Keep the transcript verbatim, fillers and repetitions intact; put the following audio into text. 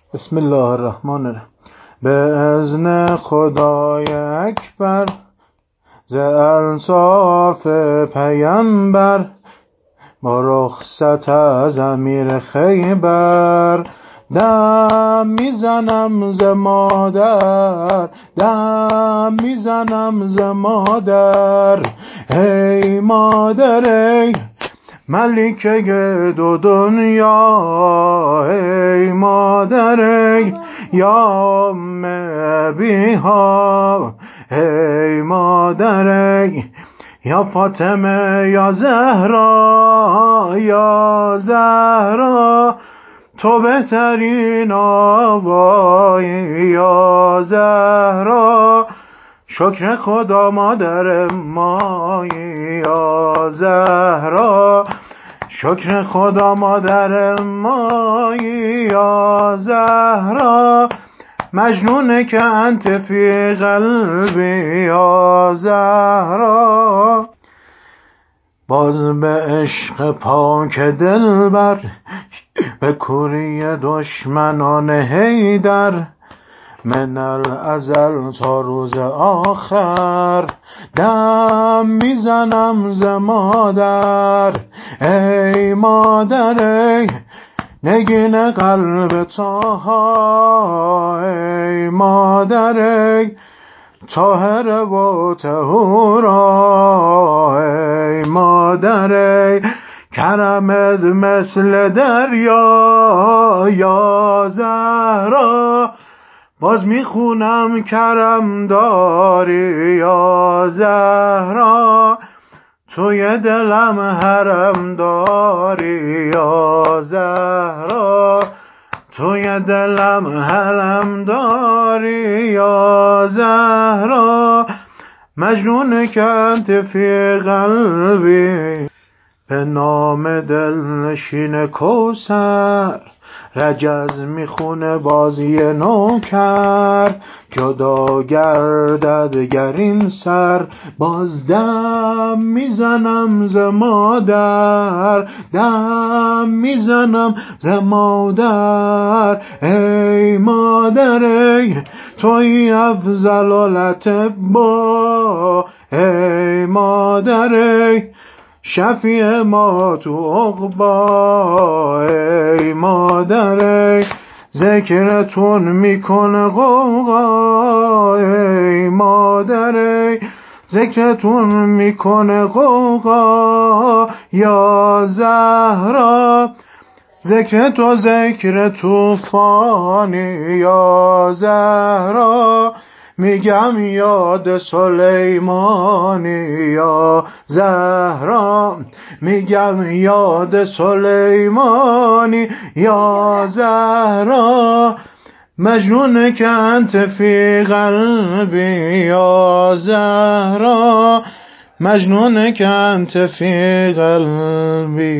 بسم الله الرحمن الرحیم. به اذن خدای اکبر، ز انصاف پیمبر، با رخصت از امیر خیبر، دم میزنم ز مادر، دم میزنم ز مادر. ای مادر ای ملکه دو دنیا، ای مادر ای یا ام ابیها، ای مادر ای یا فاطمه یا زهرا، یا زهرا تو بهترین آوایی، یا زهرا شکر خدا مادر مایی، یا زهرا شکر خدا مادر مایی، یا زهرا مجنون که انت فی قلبی، یا زهرا. باز به عشق پاک دلبر، به کوری دشمنان حیدر، من الازل تا روز آخر، دم میزنم ز مادر. ای مادر ای نگین قلب طاها، ای مادر ای طاهر و طهورا، ای مادر ای کرمت مثل دریا، یا زهرا باز میخونم کرم داری، یا زهرا توی دلم حرم داری، یا زهرا توی دلم حرم داری، یا زهرا مجنون که انت فی قلبی. به نام دلنشین کوثر، رجز میخونه بازی نوکر، جدا گردد گر این سر، باز دم میزنم ز مادر، دم میزنم ز مادر. ای مادر ای توی افضل الاطبا، ای مادر ای شفیع ما تو عقبا، ای مادر ای ذکرتون میکنه غوغا، ای مادر ای ذکرتون میکنه غوغا، یا زهرا ذکر تو ذکر طوفانی، یا زهرا میگم یاد سلیمانی، یا زهرا میگم یاد سلیمانی، یا زهرا مجنون که انت فی قلبی، یا زهرا مجنون که انت فی قلبی.